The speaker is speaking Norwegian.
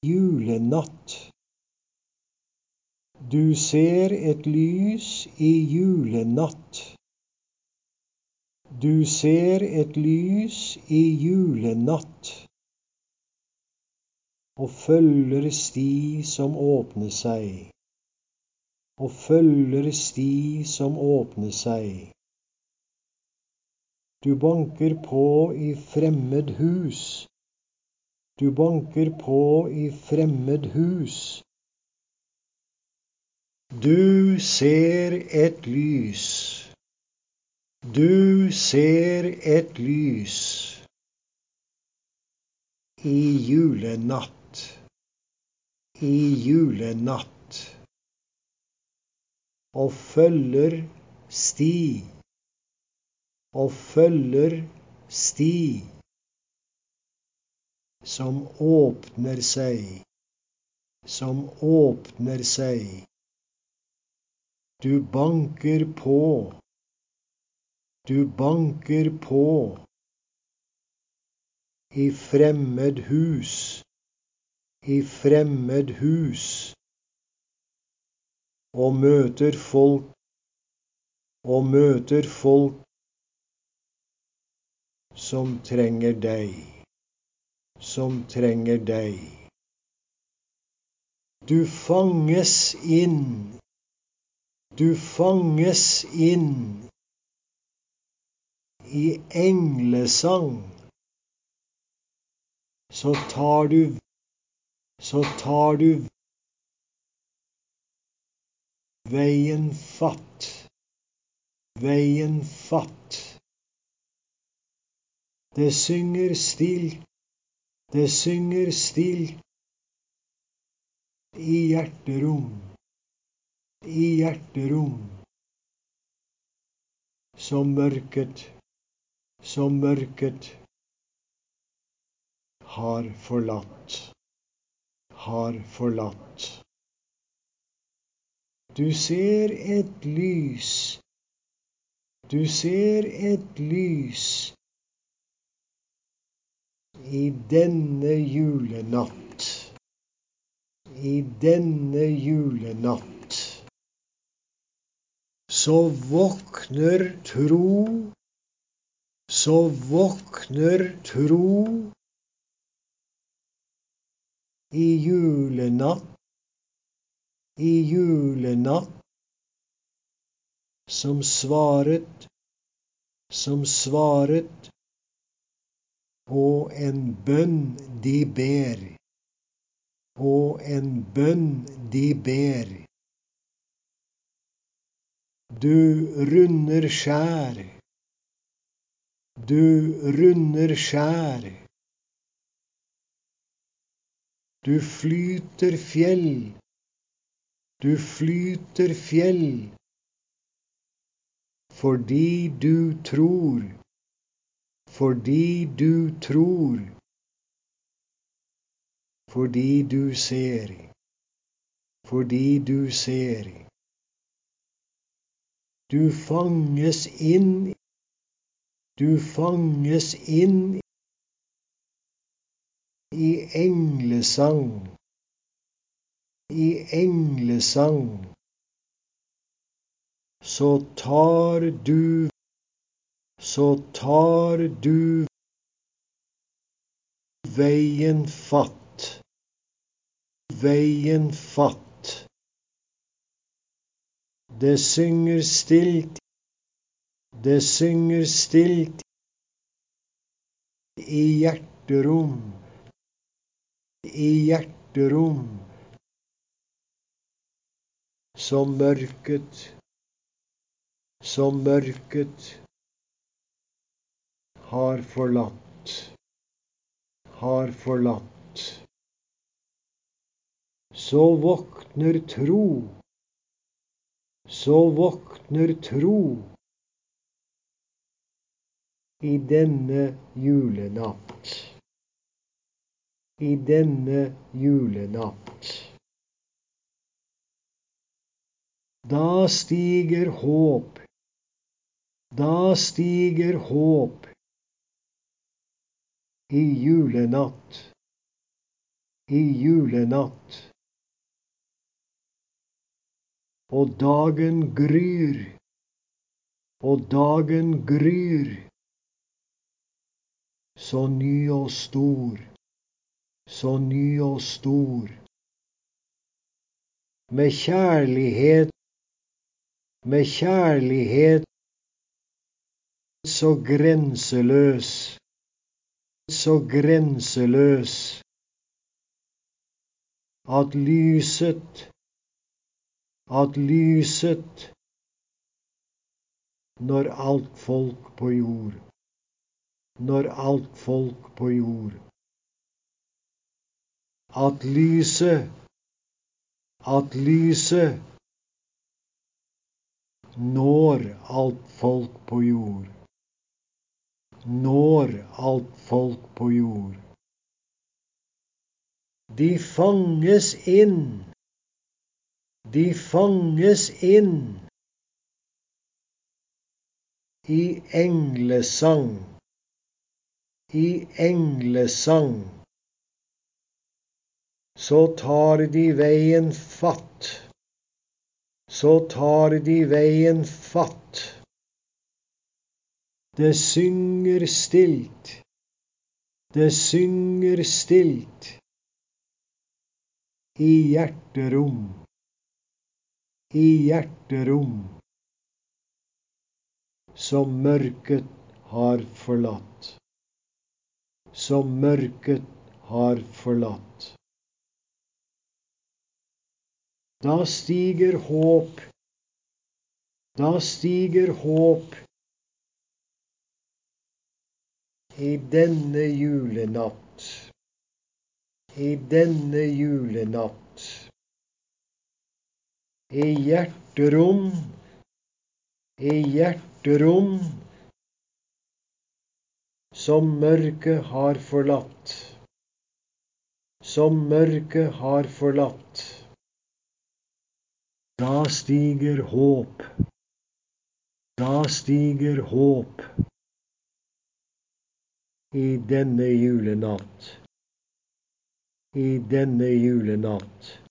julenatt. Du ser et lys i julenatt. Du ser et lys i julenatt, og følger sti som åpner seg, og følger sti som åpner seg. Du banker på i fremmed hus, du banker på i fremmed hus. Du ser et lys, du ser et lys i julenatt, i julenatt, og følger sti, og følger sti som åpner seg, som åpner seg. Du banker på, du banker på i fremmed hus, i fremmed hus, og møter folk, og møter folk som trenger deg, som trenger deg. Du fanges inn, du fanges inn i englesang, så tar du veien fatt, veien fatt. Det synger stilt, det synger stilt i hjerterom, i hjerterom, som mørket har forlatt, har forlatt. Du ser et lys, du ser et lys i denne julenatt, i denne julenatt. Så våkner tro, så våkner tro i julenatt, i julenatt, som svaret på en bønn de ber, på en bønn de ber. Du runder skjær, du runder skjær. Du flyter fjell, du flyter fjell, fordi du tror, fordi du tror, fordi du ser, fordi du ser. Du fanges inn, du fanges inn i englesang, i englesang. Så tar du veien fatt, veien fatt. Det synger stilt, det synger stilt i hjerterom, i hjerterom, som mørket har forlatt, har forlatt. Så våkner tro, så våkner tro i denne julenatt, i denne julenatt. Da stiger håp, da stiger håp i julenatt, i julenatt. Og dagen gryr, og dagen gryr, så ny og stor, så ny og stor. Med kjærlighet så grenseløs, så grenseløs, at lyset når alt folk på jord, når alt folk på jord, at lyset når alt folk på jord, når alt folk på jord. De fanges inn i englesang, så tar de veien fatt, Det synger stilt, i hjerterom, som mørket har forlatt. Da stiger håp i denne julenatt, i hjerterom, som mørket har forlatt. Da stiger håp i denne julenatt,